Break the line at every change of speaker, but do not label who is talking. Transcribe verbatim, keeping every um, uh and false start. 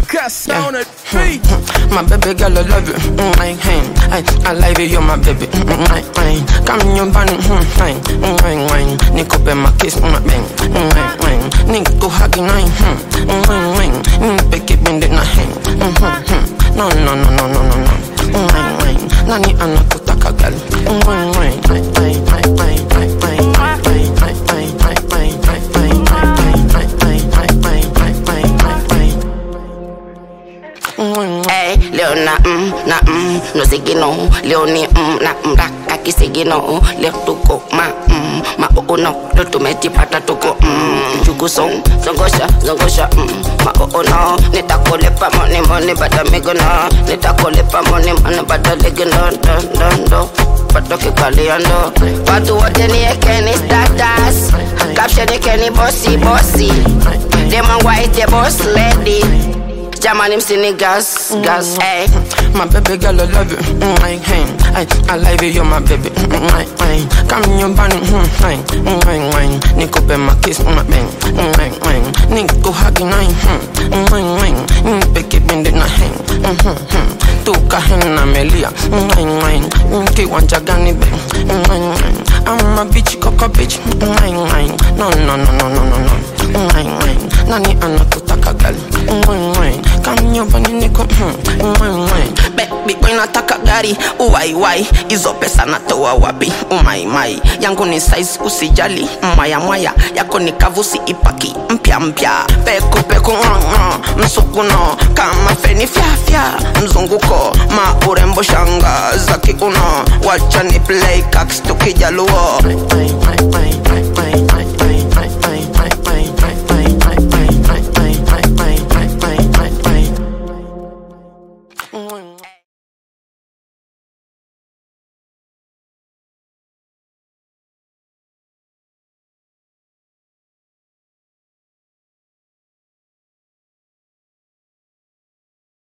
Cast on it, beat.
My baby girl, I love you. I, I, I love you, you're my baby. I, I, come in your body. I, I, Nico be my kiss, my bang. I, Nico hugging, I, I, pick it in the night. No, no, no, no, no, no, no. I, Nani anakutaka girl. I, I, I, I,
Hey, Leona, mm, na mm, no sigino, Leoni, mm, na mm, raka sigino, le tuko, ma, mm, ma oh no, lo to meti pata tuko, mm, jugu song, zongosha, zongosha, mm, ma oh no, nita kole pa money, money, bata mego no, nita kole pa money, money, bata lege no, don, don, don, pato ke kaliando, patu wote ni ekeni status, caption ekeni bossy, bossy, them and white, the boss lady. Jaman him singing gas, gas, hey.
My baby girl, I love you. I, I, I love you, you're my baby. I, I, come in your body. I, I, Nico be my kiss, my bang. I, I, Nico hugging. I, I, pick it in the night. Tuka henna melia. I, I, kiwanja gani bang. I, I'm a bitch, coco bitch. I, I, no, no, no, no, no, no, no. I, I, nani anakutaka girl. I, come nyumbani niko baby boy nataka gari uwai wai hizo pesa natoa wapi umai mai yangu ni size usijali mwaya mwaya yako ni kavusi ipaki mpya mpya peku peku msukuno kama feni fya fya mzunguko ma urembo shanga za kiuno wacha ni play kaks tukijaluo